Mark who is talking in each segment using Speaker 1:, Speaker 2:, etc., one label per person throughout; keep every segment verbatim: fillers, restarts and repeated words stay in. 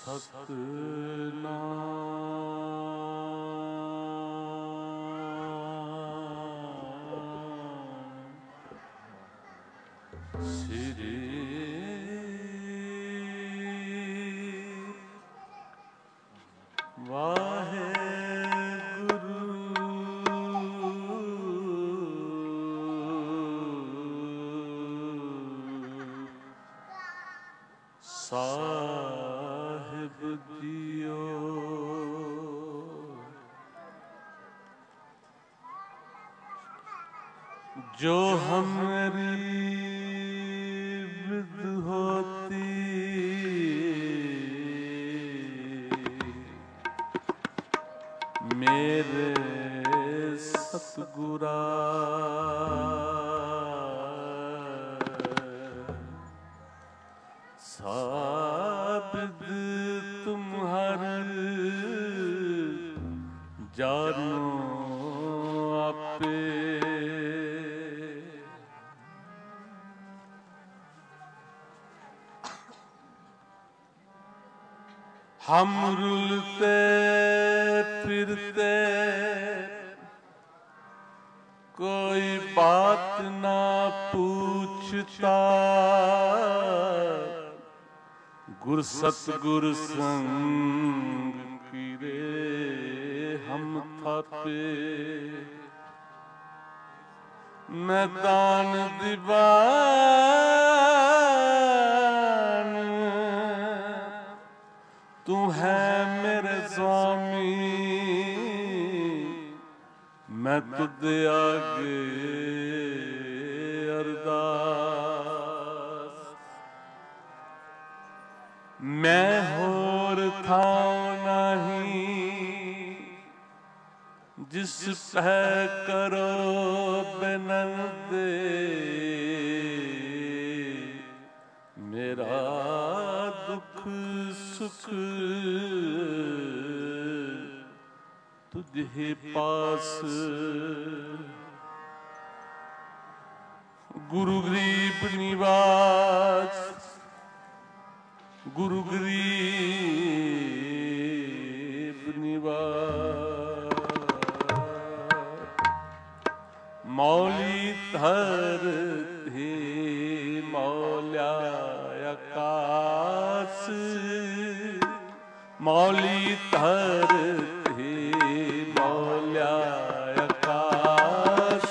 Speaker 1: सतनाम श्री वाहेगुरु साहिब जियो। जो हमारी विद होती मेरे सतगुरा साबिद तुम्हारे जानो आपे। हम रुलते फिरते कोई बात ना पूछता, गुर सतगुर संग कीरे हम थापे। मैदान दीवान तू है मेरे स्वामी, मैं तुझे आगे अरदास। मैं होर था नहीं जिस पे करो बिनंदे, मेरा दुख सुख तुझे पास। गुरु गरीब निवास गुरु गरीब निवास। मौली धर हे मौल्या आकाश, मौली धर हे मौल्या आकाश,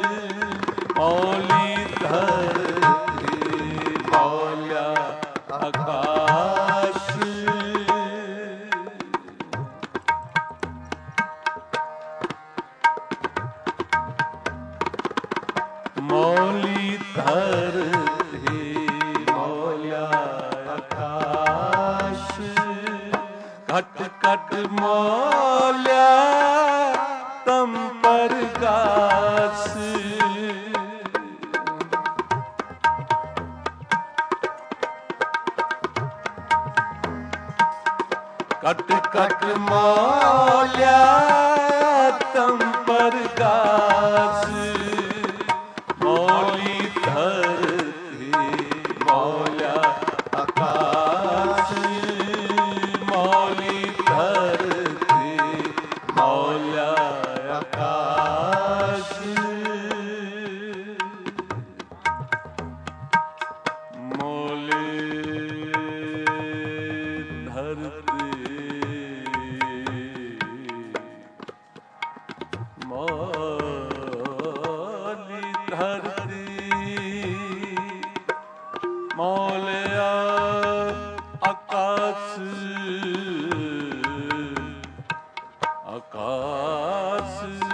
Speaker 1: मौली धर हे मौल्या आकाश। मौली धर हे मौल्या आकाश, घट घट मौल्या तम परगास। कट कट मौल्या तम परगास, मौली धर हे मौल्या आकाश, मौली धर हे मौल्या आकाश। मौले धरती मौली धरती मौलिया आकाश, आकाश।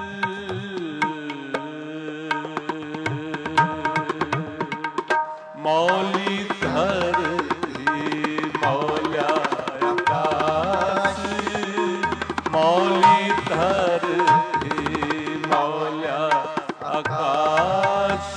Speaker 1: मौली धरती मौलिया आकाश, मौली धरती मौलिया आकाश।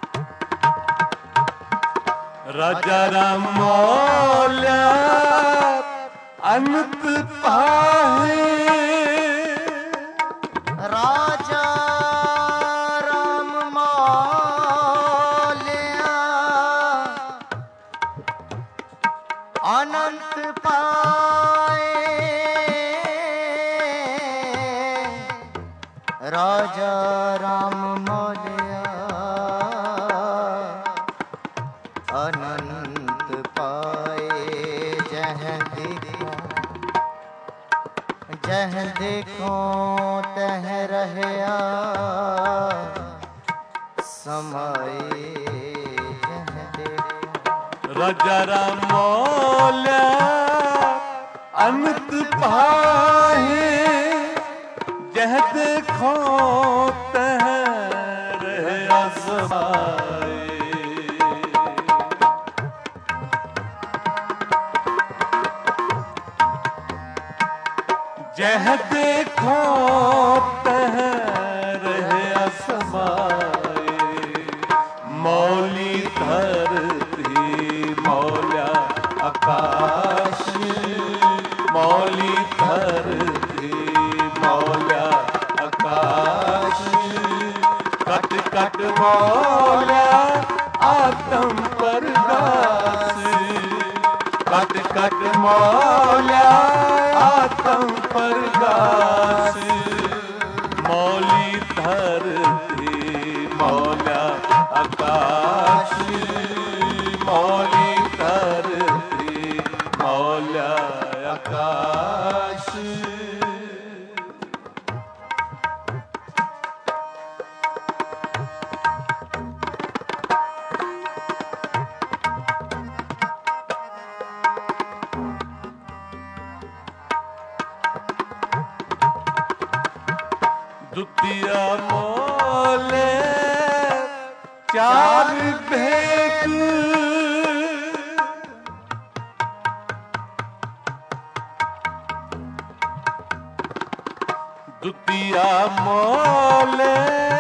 Speaker 1: राजा राम मौल्या अनंत पाहे
Speaker 2: राजा राम मौलिया अनंत पाए राजा राम मौलिया अनंत पाए जह देखो जह देखो तह रहया समाए जह देखो
Speaker 1: राजा राम मौलिया अनंत पाहे जह देखो तह रहया समाए जह देखो तह रहया समाए मौली धरती मौला आकाश मौली धरती मौला आकाश कट कट मौला आत्म प्रकाश कट कट मौला आत्म प्रकाश मौली धरती मौला आकाश मौली धरती मौला आकाश दुतिया मोले चार भेद दुतिया मोले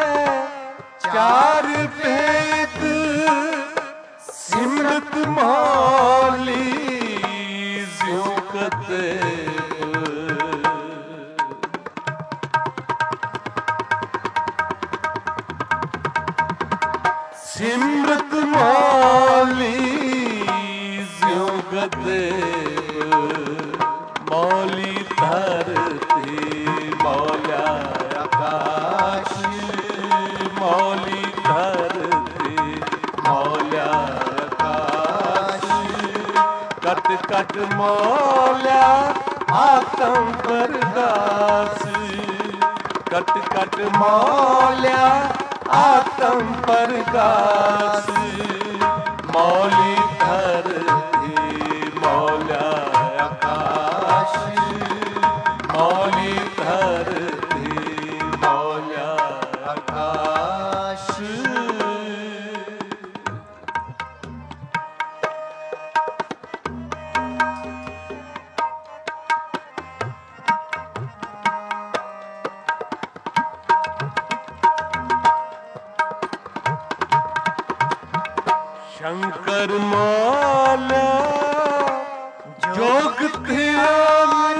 Speaker 1: चार भेद सिमरत मौली ज्यों कते सिमरत मौली ज्यों गदेव मौली धरती मौला आकाश मौली धरती मौला आकाश कट कट मौला आत्म प्रकाश कट कट मौला आत्म प्रकाश मौली धरती मौला आकाश मौली धरती मौला आकाश शंकर मौला जोग ध्यान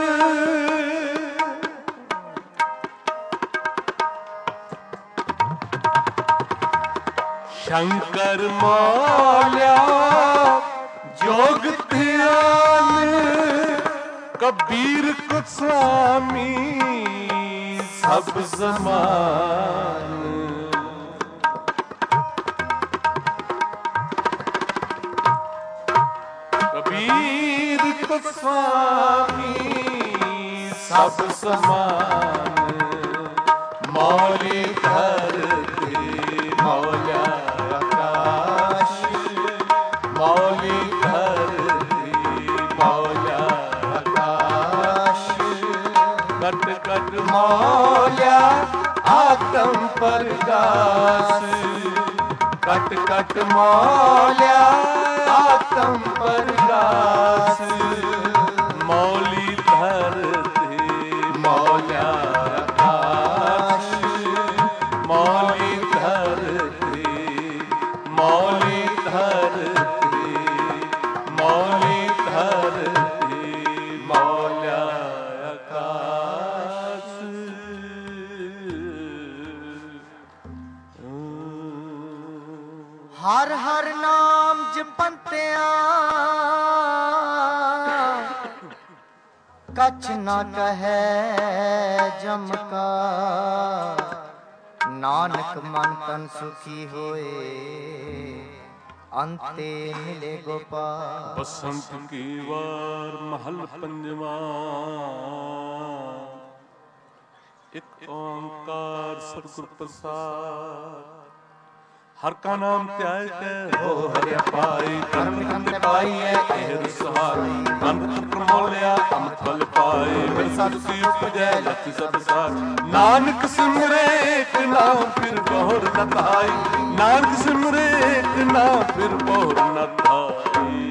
Speaker 1: शंकर मौला जोग ध्यान कबीर को स्वामी सब समान कबीर को स्वामी सब समान मौली धरती मौला आकाश मौली धरती मौला आकाश कट कट मौला आत्म प्रकाश कट कट मौला आत्म प्रकाश मौली धरती मौला आकाश मौली धरती मौली धरती मौली धरती मौली
Speaker 2: कछ न कहे जम का, नानक मन तन सुखी होए, अंते मिले गोपाल।
Speaker 1: बसंत की वार महल पंजवा, एक ओंकार सतगुर प्रसाद। हर का नाम त्याग के हो हरि पाई, कर्म कंत पाई है एह सहाई। नानक प्रमोलिया अमृत फल पाए, मेरे साधु उपजै लखि सब सार। नानक सिमरे एक नाम फिर बहुर न धाई, नानक सिमरे एक नाम फिर बहुर न धाई।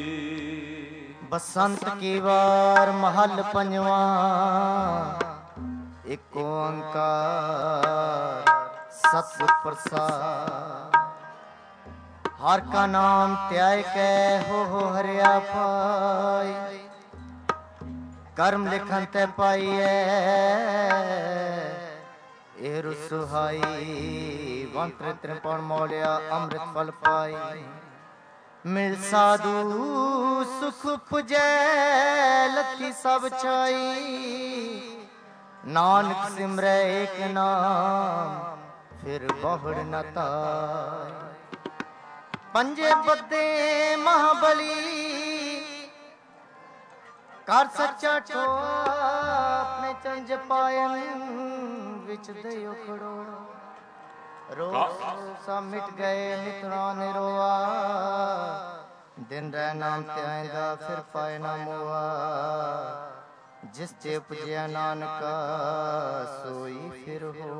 Speaker 2: बसंत की वार महल पंजवा, एक ओंकार सतगुर प्रसाद। हर का नाम त्याग के हो हो हरिया पाई, कर्म लिखन ते पाइए ए रुसुहाई। वंत्र त्रिपण मोलिया अमृत फल पाई, मिल साधु सुख पुजै लखी सब छाई। नानक सिमरै एक नाम फिर बहुड़ न ताई। पंजे बदे महाबली कर सच्चा ठो, अपने चंज पायन विच दयो खड़ो। रोज सा मिट गए नितना निरोआ, दिन रह नाम त्याइंदा फिर पाए ना मोआ। जिस चे उपजया नानका सोई फिर हो।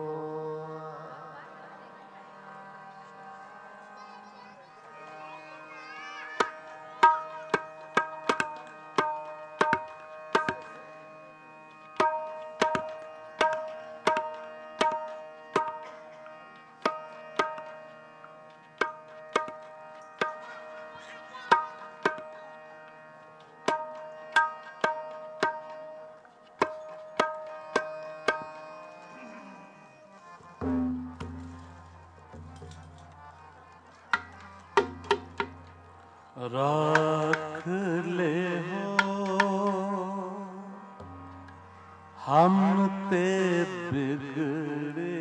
Speaker 1: राख ले हो हम ते बिगड़े,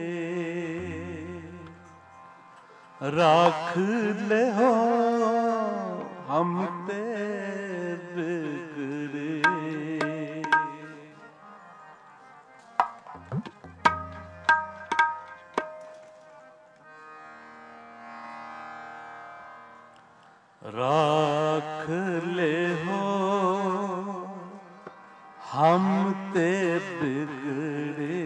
Speaker 1: राख ले हो हम ते बिगड़े। राख ले हो हम ते बिगड़े,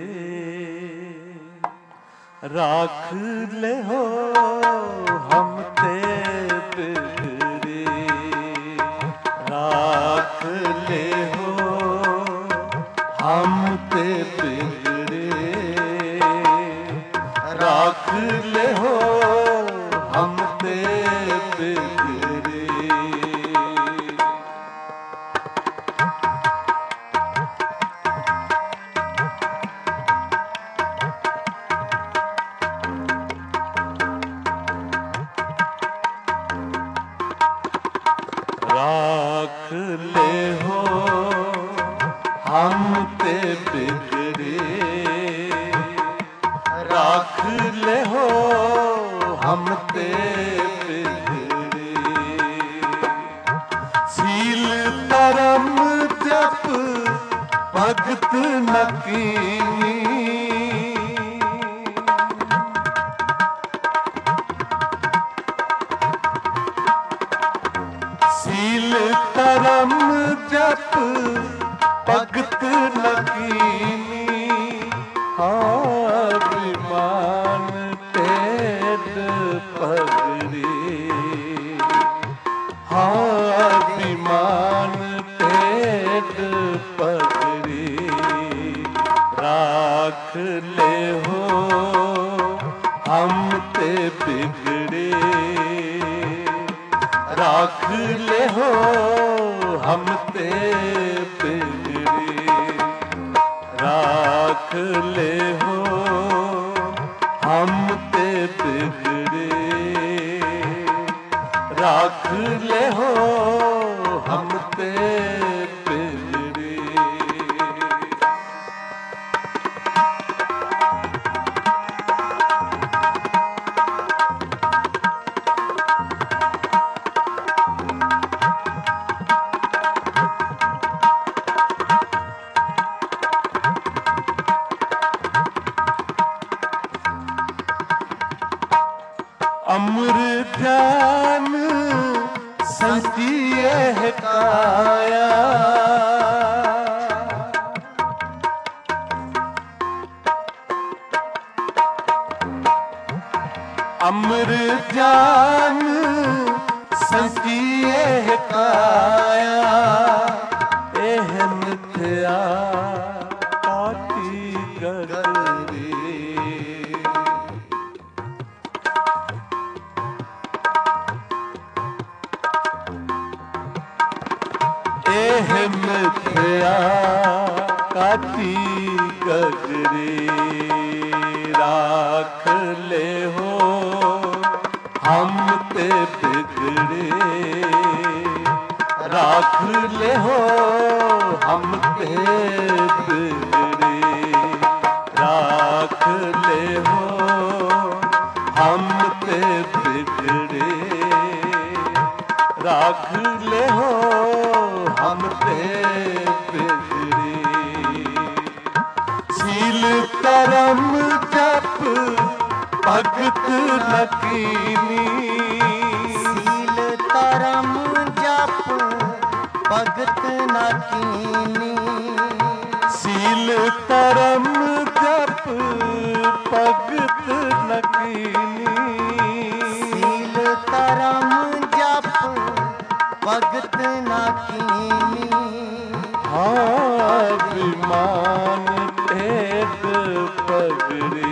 Speaker 1: राख ले हो हम ते बिगड़े। राख ले हो हम ते बिगड़े, राख ले हो हम ते बिगड़े। राख ले हो हम ते बिगड़े, राख ले हो हम ते बिगड़े। सील धर्म जप भगत न कीनी, सील धर्म जप भगत न कीनी। अभिमान टेढ़ पगड़ी, अभिमान टेढ़ पगड़ी। राख ले हो हम ते बिगड़े, राख ले हो हम ते बिगड़े। राख ले हो हम ते बिगड़े, राख ले हो हम ते बिगड़े। एह मिथ्या काटी गगरी राख ले हो हम ते बिगड़े राख ले हो हम ते बिगड़े राख ले हो हम ते बिगड़े राख ले हो हम ते बिगड़े सील करम जप भगत लकीनी
Speaker 2: सील करम जप भगत लकीनी
Speaker 1: सील करम जप भगत लकीनी
Speaker 2: सील करम जप भगत लकीनी
Speaker 1: हाँ विमान टेक पगड़े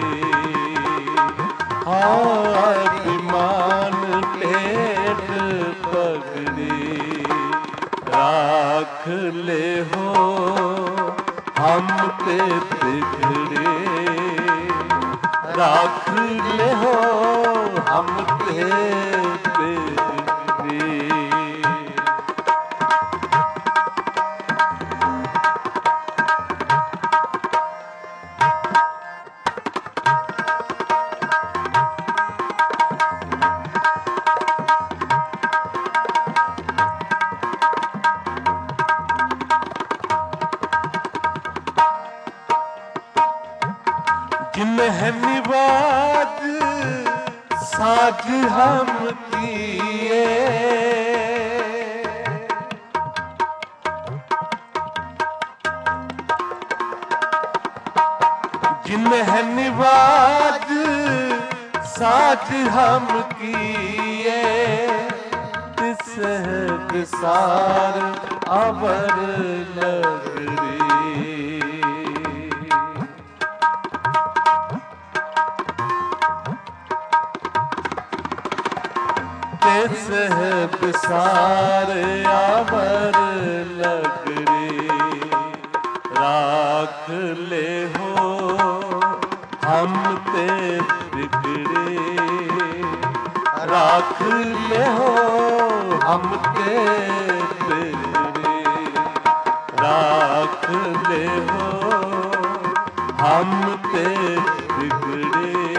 Speaker 1: हाँ विमान टेक पगड़े राख ले हो हम ते बिगड़े राख ले हो हम ते बिगड़े। जिन है निवाज साज हम किए जिन है निवाज साज हम किए तिस विसार अवर लगरे तिस विसार अवर लगरे राख ले हो हम ते बिगड़े राख ले हो हम ते बिगड़े राख ले हो हम ते बिगड़े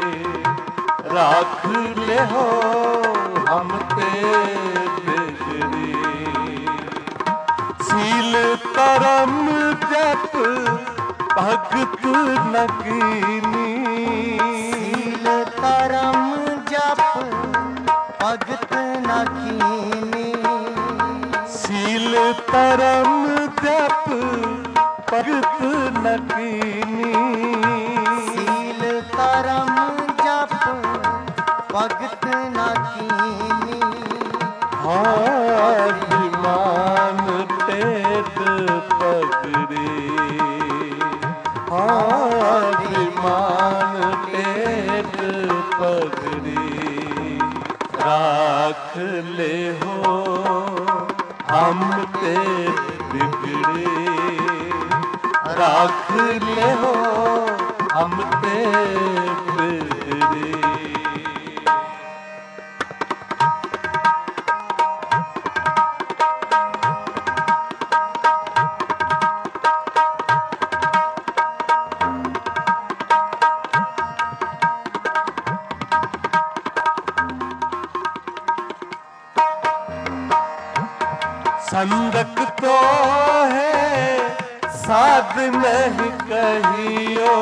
Speaker 1: राख ले हो हम ते बिगड़े सील करम जप भगत लकीनी
Speaker 2: सील करम जप भगत लकीनी
Speaker 1: सील करम जप भगत लकीनी
Speaker 2: सील करम जप भगत लकीनी
Speaker 1: हाँ विमान टेक पगड़े हाँ विमान टेक पगड़े राख ले हो हम ते बिगड़े राख ले हो हम ते बिगड़े। संदक तो है साध नहीं कहियो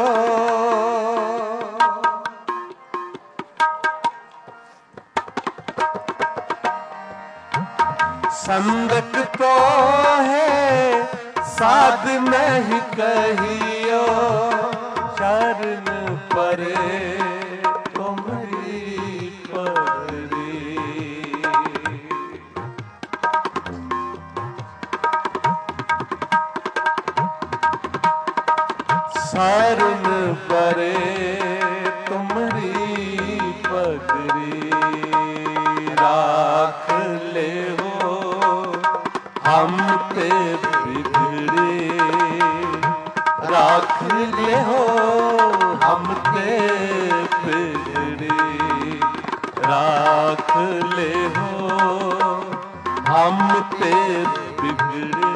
Speaker 1: संदक तो है साध नहीं कहियो चरण परे तुम्हारी परे शरण परे तुम्हारी पगड़ी राख ले हो हम ते बिगड़े राख ले हो हम ते बिगड़े राख ले हो हम ते बिगड़े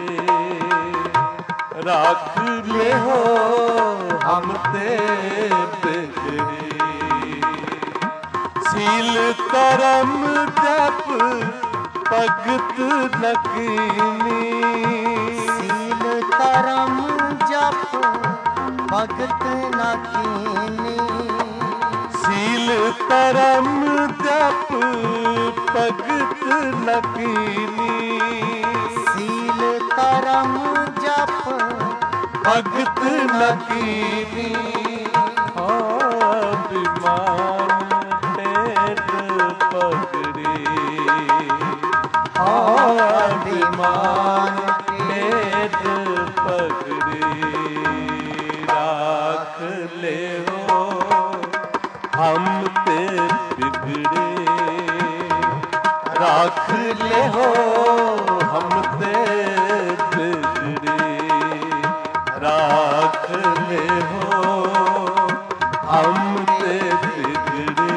Speaker 1: राख ले हो हम ते बिगड़े सील करम जप भगत नकीनी
Speaker 2: सील करम जप भगत नकीनी
Speaker 1: सील करम जप भगत नकीनी
Speaker 2: सील करम जप
Speaker 1: भगत नकीनी अभिमान टेढ़ पगड़ी अभिमान टेढ़ पगड़ी राख ले हो हम ते बिगड़े राख ले हो हम ते बिगड़े राख ले हो हम ते बिगड़े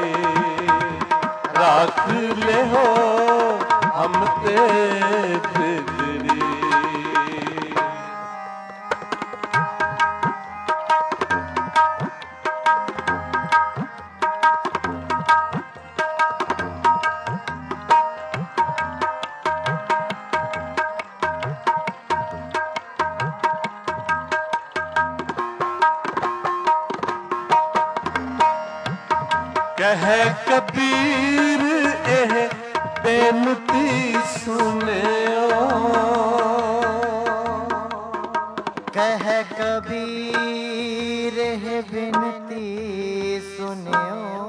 Speaker 1: राख ले हो हम ते बिगड़े कह कबीर एह बेनती सुनियो
Speaker 2: कह कबीर है बिनती सुनियो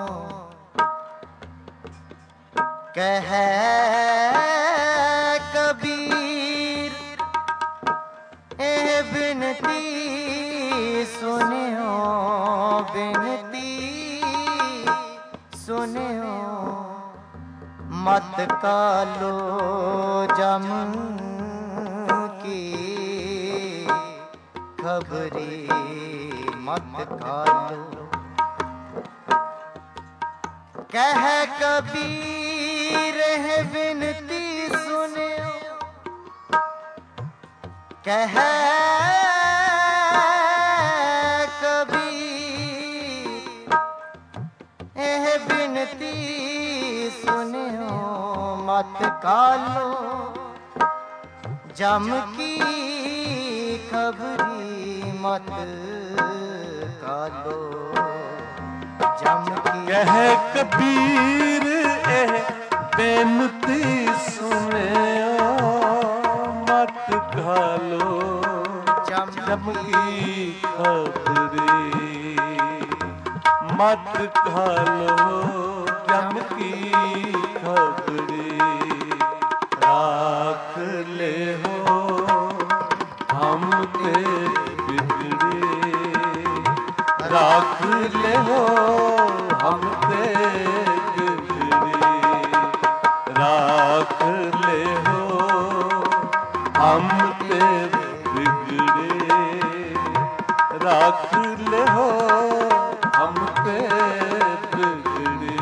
Speaker 2: कह कबीर एह बिनती सुनियो बिनती सुनियो मत कालो जम की खबरी मत कालो कह कबीर है बिनती सुनियो कह कबीर बिनती सुनियो मत कालो जम की खबरी मत कालो जम की
Speaker 1: कह कबीर एह बेनती सुनियो मत कालो
Speaker 2: जम
Speaker 1: जम की खबरी मत खालो जम की खबरी राख ले हो हम ते बिगड़े राख ले हो हम ते बिगड़े राख ले हो हम ते बिगड़े राख ले हो हम ते बिगड़े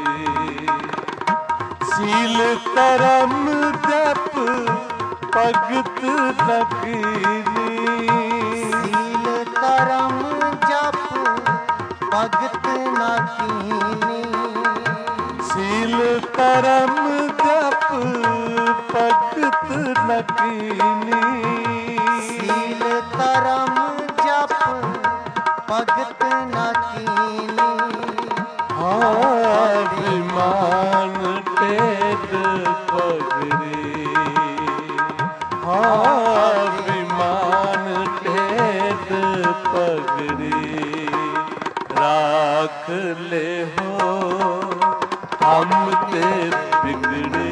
Speaker 1: सील करम जप भगत नकीनी
Speaker 2: सील करम जप भगत नकीनी
Speaker 1: सील करम जप भगत नकीनी
Speaker 2: सील करम जप भगत नकीनी
Speaker 1: अभिमान टेढ़ पगड़ी अभिमान टेढ़ पगड़ी राख ले हो हम ते बिगड़े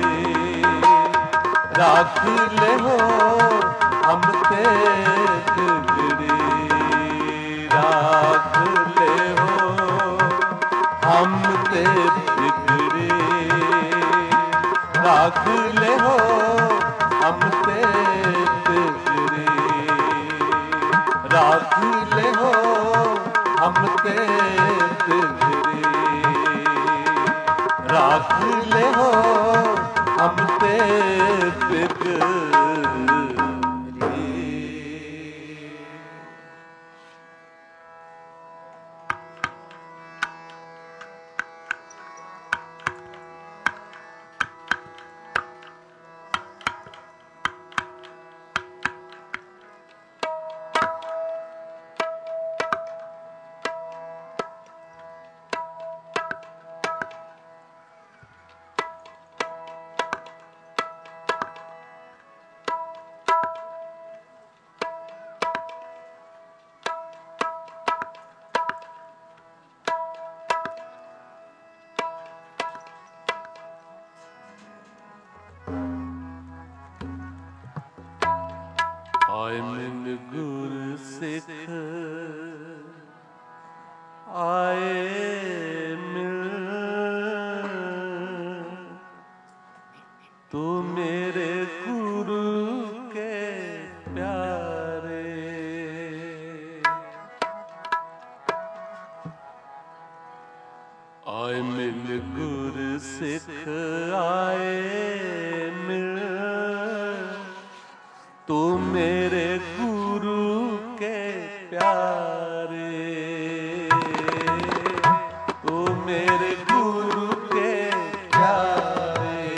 Speaker 1: राख ले हो हम ते बिगड़े राख ले हो हम ते बिगड़े राख ले हो हम ते ते तिगरी राख ले हो हम ते तिगरी। आए मिल गुर सिख आए मिल तू मेरे गुरु के प्यारे। आए मिल गुर सिख आए मिल तू मेरे गुरु के प्यारे। तू मेरे गुरु के प्यारे।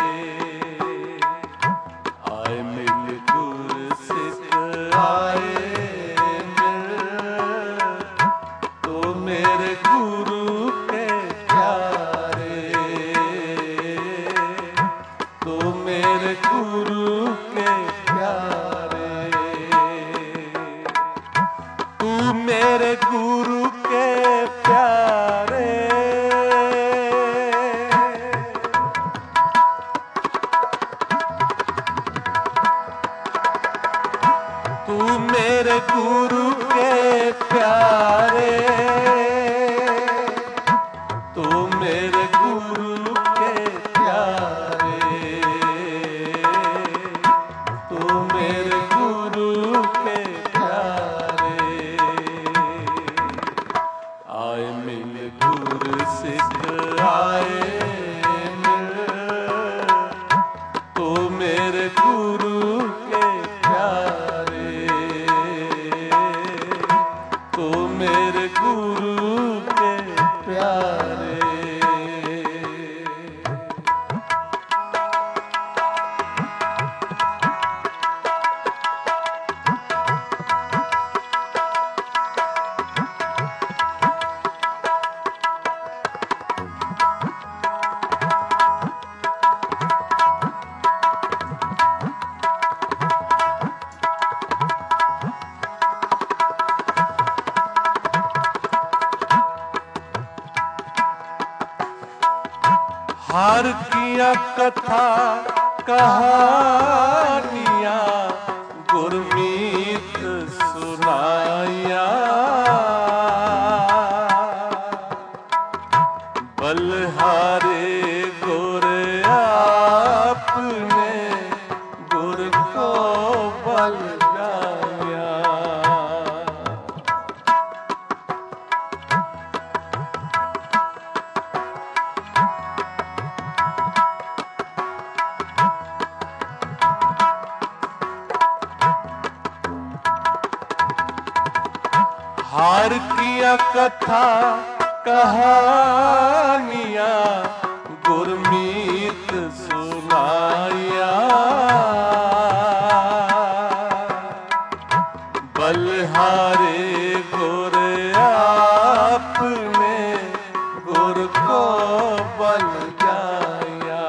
Speaker 1: आए मिल गुर सिख आए मिल तू मेरे गुरु के प्यारे। तू मेरे गुरु के प्यारे। तू मेरे गुरु के प्यारे। तू मेरे गुरु के प्यारे। तू मेरे गुरु के प्यारे। तू मेरे गुरु के प्यारे। आए मिल गुर सिख आए मिल तू मेरे गुरु के प्यारे। तू मेरे गुरु के प्यारे। हार किया कथा कहानियां गुरमीत सुनाया। बलहारे गुर आपने गुर को बल गाया। हार किया कथा कहानियां गुरमीत सुनाया। बलहारे गुर आपने गुर को बल गाया।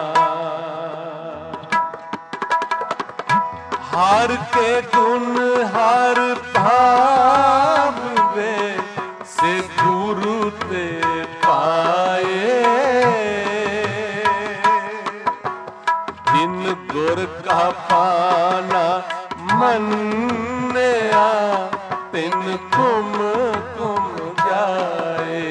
Speaker 1: हार के गुण हार भाव वे से गुरु ते पाए। जिन गुर का पाना मन्या तिन कुम कुम जाए।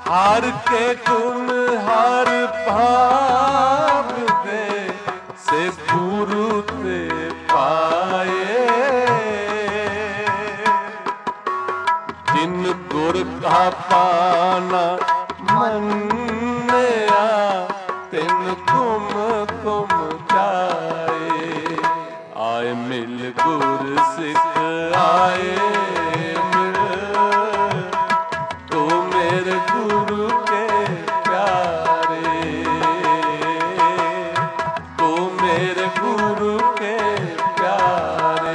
Speaker 1: हार के गुण हार भाव दे से गुरु ते पाए। जिन गुर का पाना मन्या तिन कुम कुम जाए। आए मिल गुर सिख आए मिल, तो मेरे गुरु के प्यारे, तो मेरे गुरु के प्यारे।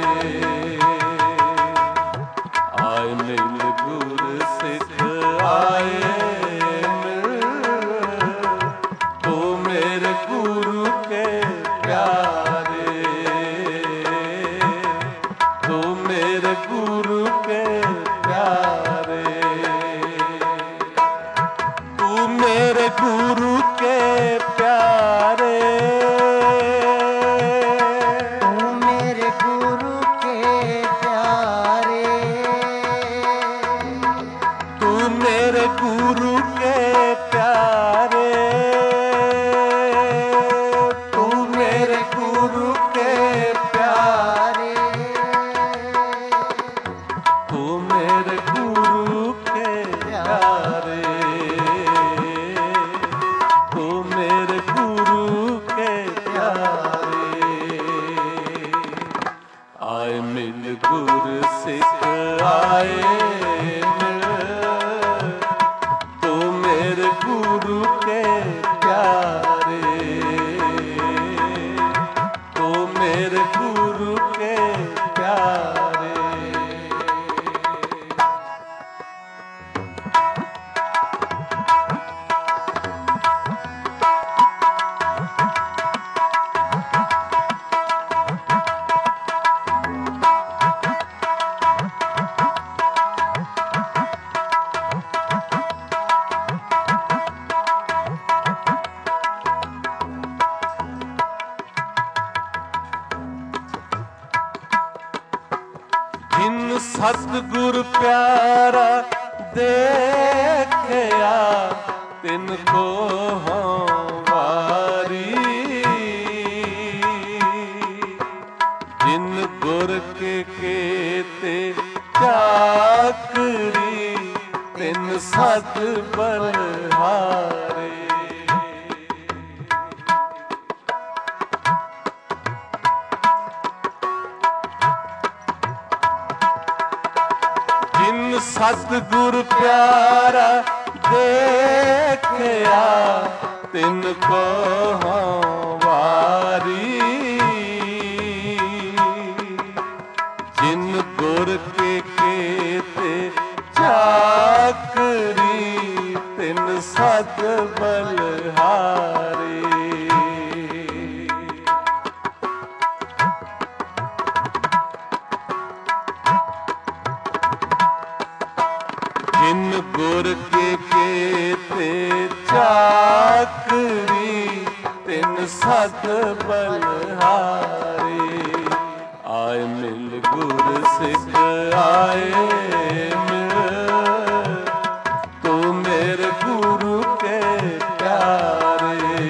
Speaker 1: आए मिल गुर सिख आए मिल, तो मेरे गुरु के प्यारे, तो मेरे गुरु के प्यारे। तू मेरे गुरु के प्यारे,
Speaker 2: तू मेरे गुरु के प्यारे,
Speaker 1: तू मेरे गुरु के प्यारे, तू मेरे गुरु के प्यारे, तू मेरे गुरु के प्यारे, तू मेरे गुरु के प्यारे। आए मिल गुर सिख आए मिल, तो मेरे गुरु के प्यारे, तो मेरे गुरु के प्यारे। जिन सतगुर प्यारा देखया तिनको हों वारी। जिन गुर के केते चाकरी तिन सत बलहारे। जिन सतगुर प्यारा देखया तिनको हों वारी। जिन गुर के केते चाकरी तिन सत बलहारी। जिन गुर के केते चाकरी तिन सत बलहारी। आए मिल गुर सिख आए मिल, तो मेरे गुरु के प्यारे,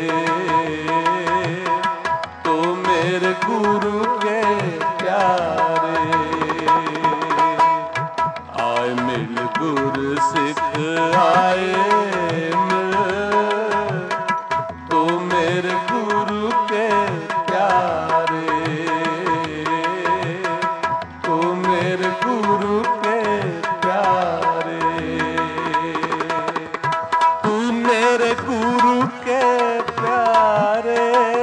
Speaker 1: तो मेरे गुरु के प्यारे। आए मिल गुर सिख आए मिल, तो मेरे गुरु के प्यारे, तो मेरे गुरु के प्यारे। तू मेरे गुरु के प्यारे,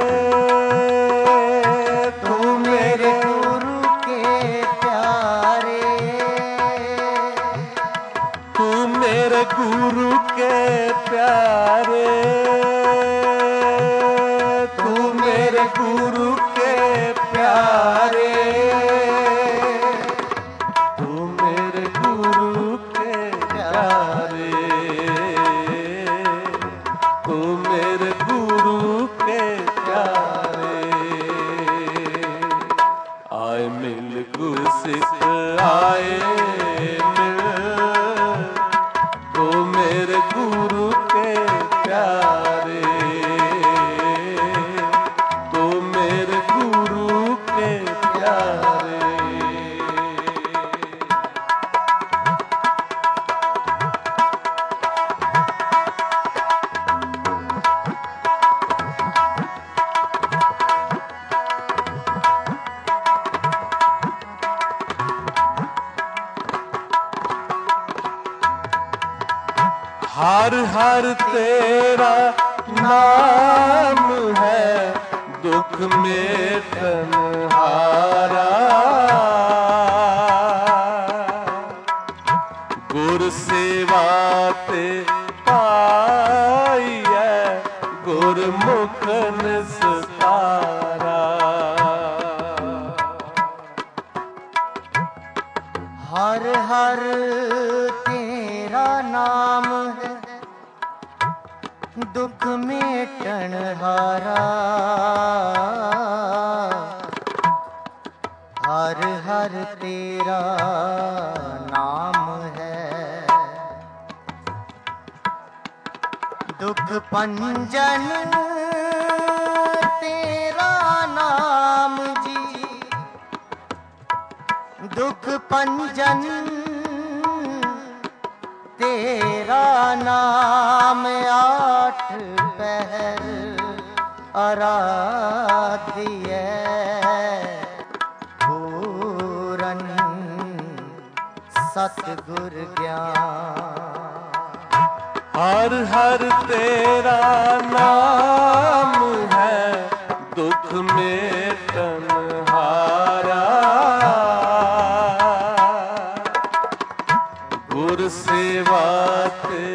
Speaker 2: तू मेरे गुरु के प्यारे,
Speaker 1: तू मेरे गुरु के प्यारे, तू मेरे गुरु के प्यारे, तू मेरे गुरु के प्यारे, तू मेरे गुरु के प्यारे। आए मिल गुर सिख आए मिल, तो मेरे गुरु हर हर तेरा नाम है दुख मेटन हारा। गुर सेवा ते पाई है गुरमुख निस्तारा।
Speaker 2: हर हर तेरा नाम है दुख मेटन हारा। हर हर तेरा नाम है दुख पंजन। तेरा नाम जी दुख पंजन। तेरा नाम आठ पहर आराध्य पूरन सतगुर ज्ञान।
Speaker 1: हर हर तेरा नाम है दुख मेटन हारा। गुर सेवा ते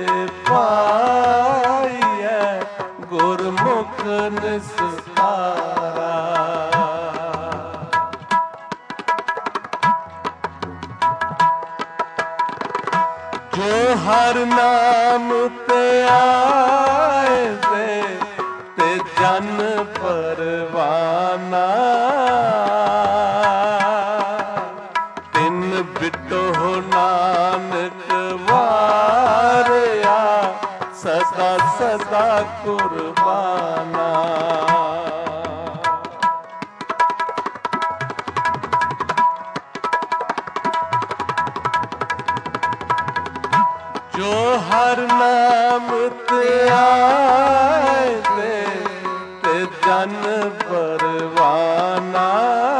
Speaker 1: पाई है गुरमुख निस्तारा। जो हर नाम ते आए दे ते जन परवाना। तिन बिटो नानक वारिया सदा सदा कुर्बाना। जो हर नाम ते आए दे ते जन परवाना।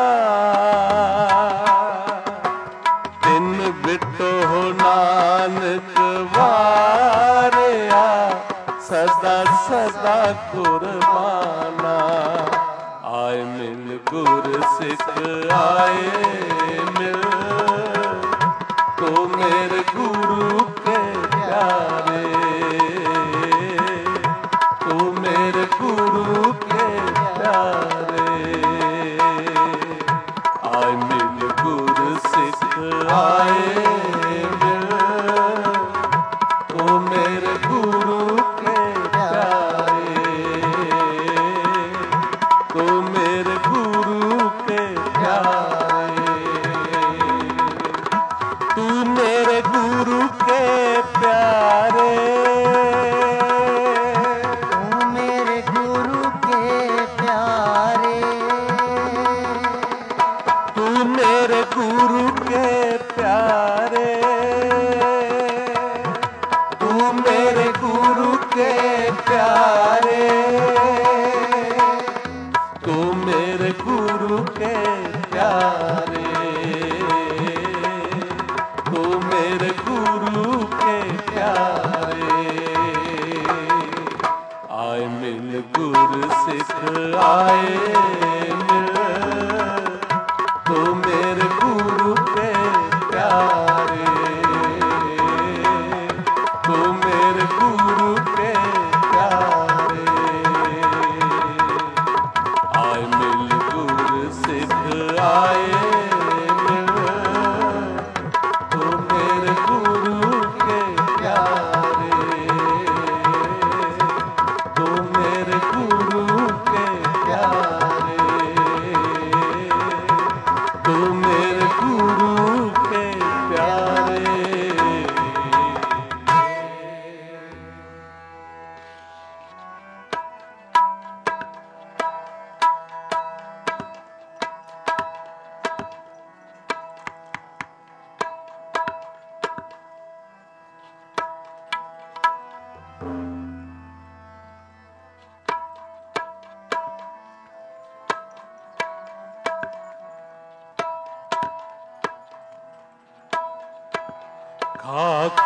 Speaker 1: तिन बिटो नानक वारिया सदा सदा कुर्बाना। आए मिल गुर सिख आए मिल तो मेरे गुरु के प्यारे। तो मेरे गुरु के प्यारे। आए मिल गुर सिख आए मिल तो मेरे गुरु के प्यारे। तो मेरे गुरु के प्यारे। तू मेरे गुरु के प्यारे।
Speaker 2: तू मेरे गुरु के प्यारे।
Speaker 1: तू मेरे गुरु के प्यारे। तू मेरे गुरु के प्यारे। तू मेरे गुरु के प्यारे। तू मेरे गुरु के प्यारे। आए मिल गुर सिख आए मिल तो मेरे गुरु के प्यारे। तो मेरे गुरु के प्यारे। आए मिल गुर सिख आए मिल तो मेरे गुरु के प्यारे। तो मेरे गुरु के प्यारे।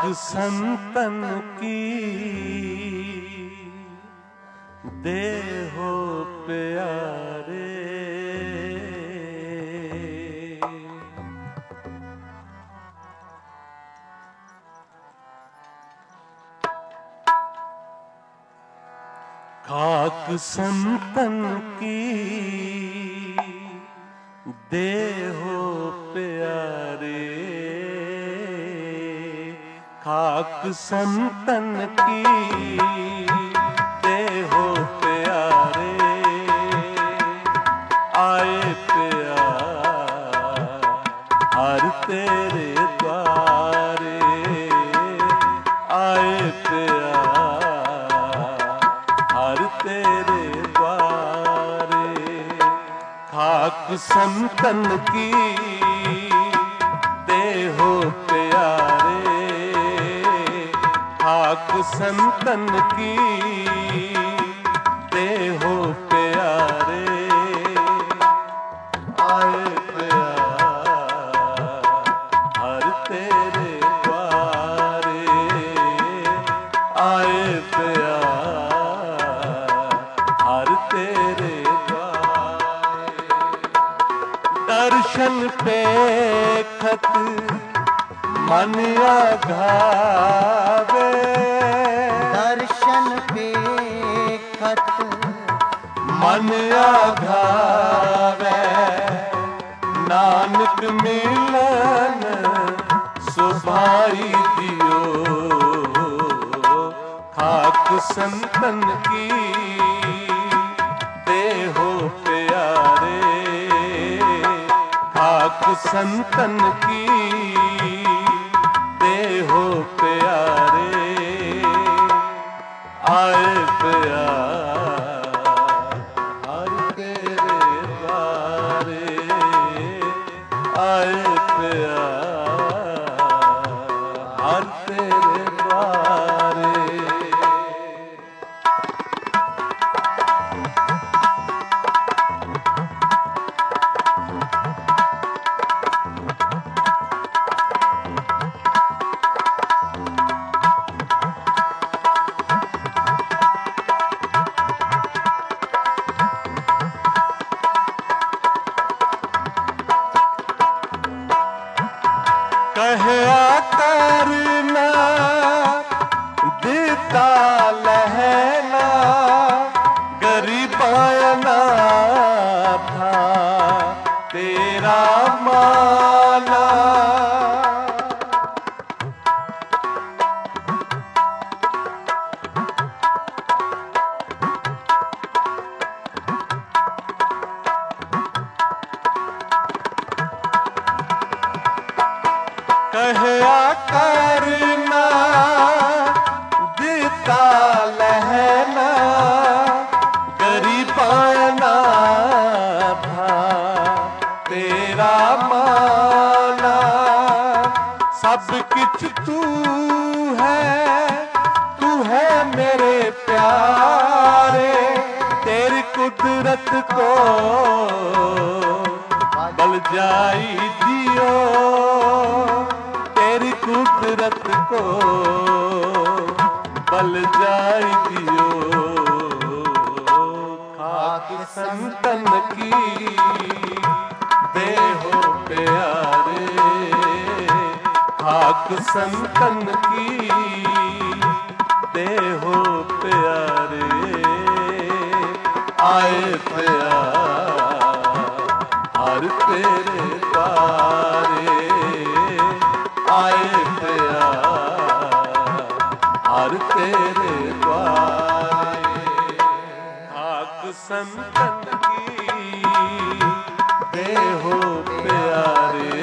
Speaker 1: संतन की देहो प्यारे। खाक संतन की देहो प्यारे, खाक संतन की देहो प्यारे। आए प्यार हर तेरे द्वारे, आए प्यार हर तेरे द्वारे। खाक संतन की देहो प्यारे, खाक संतन की देहो प्यारे। आए प्यार हर तेरे द्वारे, आए प्यार हर तेरे द्वारे। दर्शन पे खत मन आघावे,
Speaker 2: दर्शन पे खत
Speaker 1: मन आघावे। नानक मिलन सुभाई दियो, खाक संतन की देहो प्यारे, खाक संतन की देहो प्यारे। आए प्यार हर तेरे द्वारे, आए प्यार हर तेरे द्वारे। कहया करना देता लहना, गरीबाना था तेरा माना। कहया करना देता लहना, गरीबाना था तेरा माना। सब कुछ तू है, तू है मेरे प्यारे। तेरी कुदरत को बल जाई दियो, तेरी कुदरत को बल जाई दियो। खाक संतन की देहो प्यारे, खाक संतन की देहो प्यारे। आए प्यार हर तेरे द्वारे, आए प्यार हर तेरे द्वारे। खाक संतन की देहो प्यारे,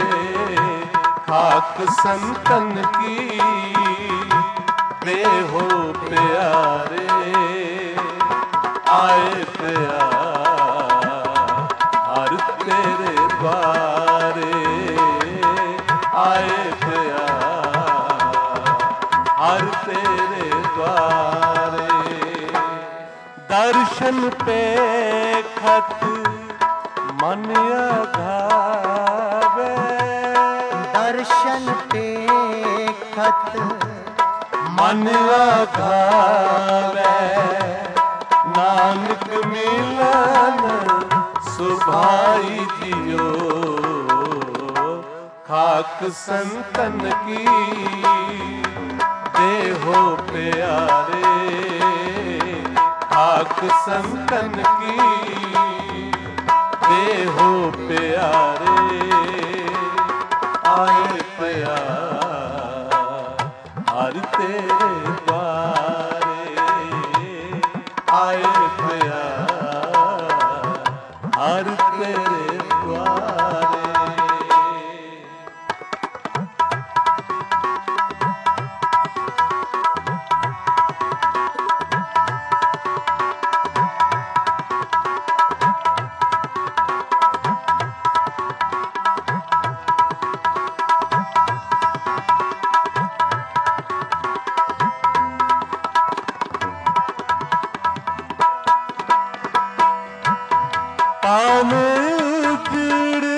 Speaker 1: खाक संतन की देहो प्यारे। आए प्यार हर तेरे द्वारे, आए प्यार हर तेरे द्वारे। दर्शन पे खत मन आघावे,
Speaker 2: दर्शन पे खत खत
Speaker 1: मन आघावे नानक मिलन सुभाई जियो खाक संतन की देहो प्यारे खाक संतन की देहो प्यारे आए प्यार हर तेरे द्वारे आए प्यार हर तेरे द्वारे। पाने गिड़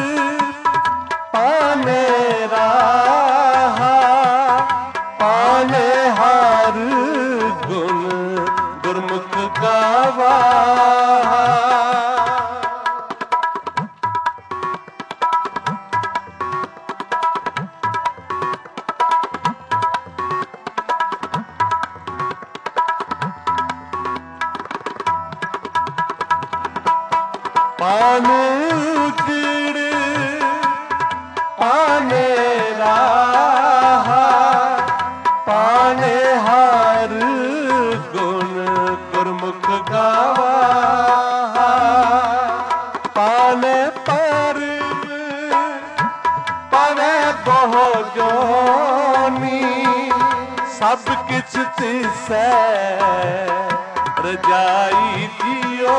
Speaker 1: पाने राहा पाने हार गुण गुरमुख गावा पाने गिड़ पाने राहा पाने हार गुण गुरमुख गावा पाने पर पाने बहु जोनी सब किछ तिसै रजाई जियो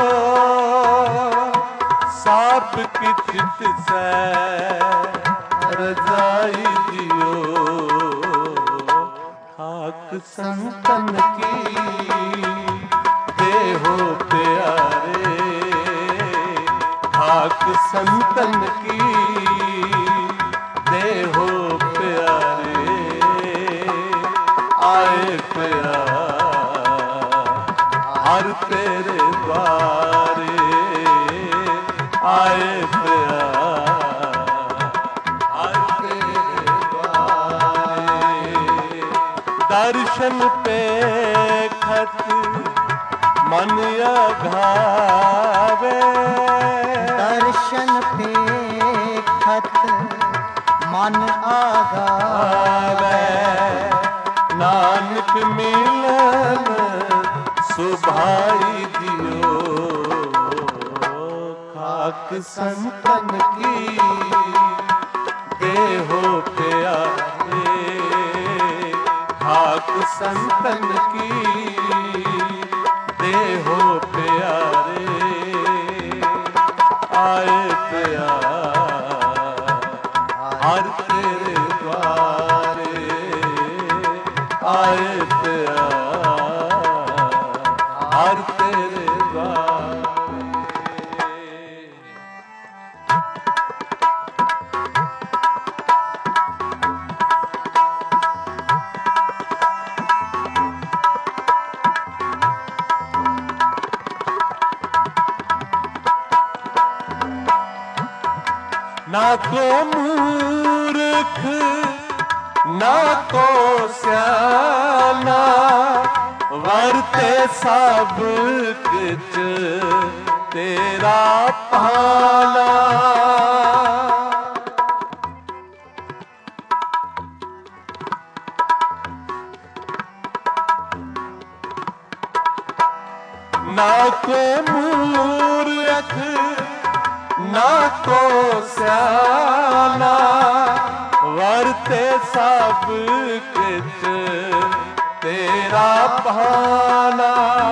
Speaker 1: सब किछ तिसै रजाई जियो खाक संतन की देहो प्यारे खाक संतन की देहो प्यारे आए प्यार हर तेरे द्वारे आए प्यार हर तेरे द्वारे दर्शन पे खत मन आघावे
Speaker 2: दर्शन पे खत मन आघावे
Speaker 1: नानक मिलन सुभाई दियो खाक संतन की देहो प्यारे खाक संतन की देहो प्यारे आए प्यार हर तेरे द्वारे आए प्यार हर तेरे द्वारे। ना को मूर्ख ना को स्याना वरते सब कुछ तेरा पाना ना को मूर्ख ना को स्याना वरते सब कुछ तेरा भाना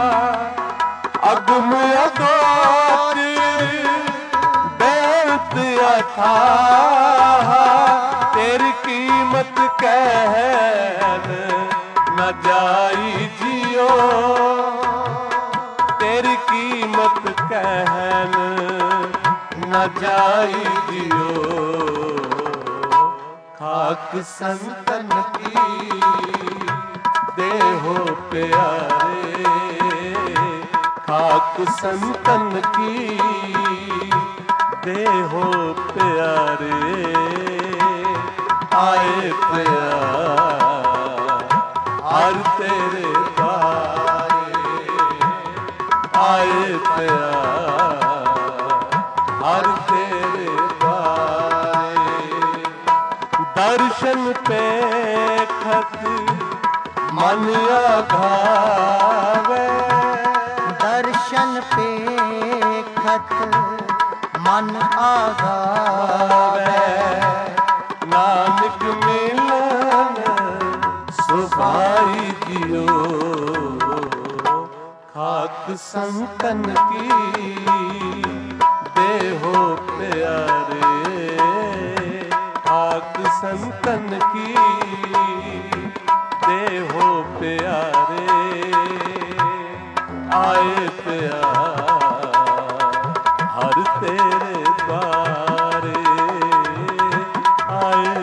Speaker 1: अगम अगोचर बेअंत अथाह तेरी कीमत कहन न जाई जियो तेरी कीमत कहन न जाई जियो खाक संतन की देहो प्यारे खाक संतन की देहो प्यारे आए प्यार हर तेरे द्वारे आए प्यार हर तेरे द्वारे दर्शन पे खत मन आघावे
Speaker 2: दर्शन पे खत मन आघावे
Speaker 1: नानक मिलन सुभाई जियो खाक संतन की देहो प्यारे खाक संतन की देहो प्यारे आए प्यार हर तेरे द्वारे आए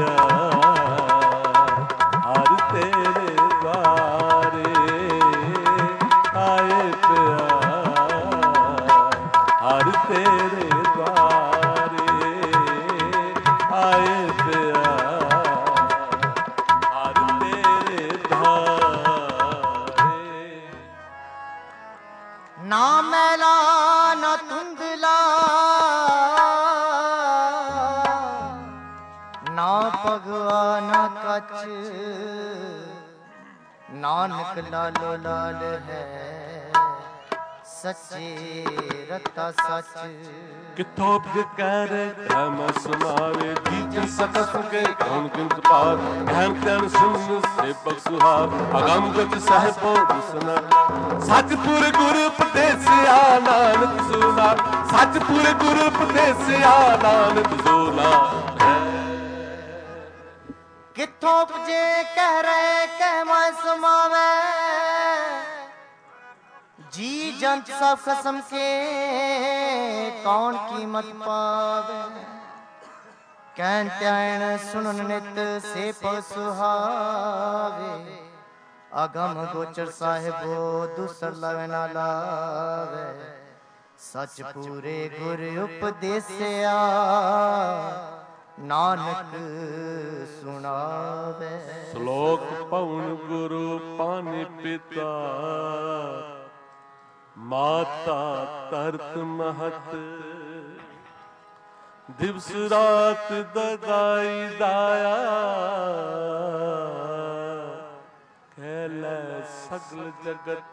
Speaker 1: प्यार हर तेरे द्वारे आए प्यार हर तेरे द्वारे आए प्यार हर तेरे द्वारे
Speaker 2: ना मैला ना धुंधला ना पगवा ना कच नानक लालो लाल है सच्चे रता सच
Speaker 1: किथों कर हम सुनावे जीत सकत के कौन किंत पार ज्ञान ज्ञान सुन सेवक सुहार अगम गच सहबो दुसना सचपुर गुरु उपदेश नानक सुना सचपुर गुरु उपदेश नानक सुना
Speaker 2: किथों उपजे कह रहे कह मैं समावे जी जंत सब कसम के कौन कीमत पावे कहन त्यान सुनन नित से सुहावे अगम गोचर साहिबो दूसर लवे ना लावे सच पूरे गुर उपदेसिया नानक सुनावे
Speaker 1: श्लोक पवन गुरु पानी पिता माता तरत महत दिवस रात दगाई दाया खेलै सगल जगत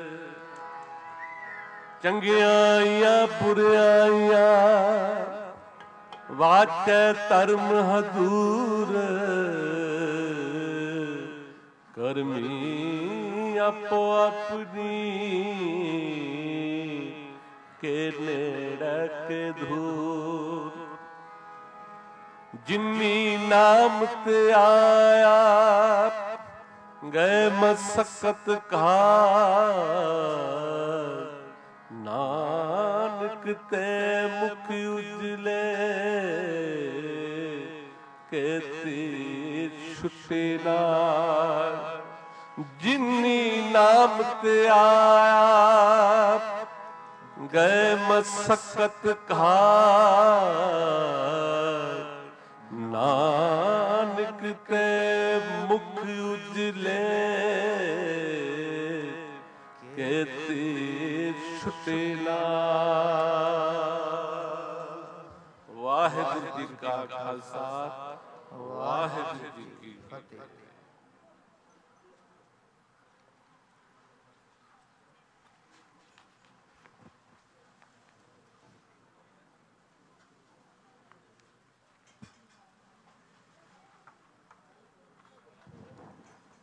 Speaker 1: चंगियाइयां बुराइयां वाचै धर्म हजूर करमी आपो अपनी के नेड़े के धूर जिन्नी नाम ते आया गए मसकत कहा नानक ते मुख उजले के तीर छुटे नाल जिन्नी नाम ते आया गए मसकत कहा नानक ते मुख उजले के तीर छुटे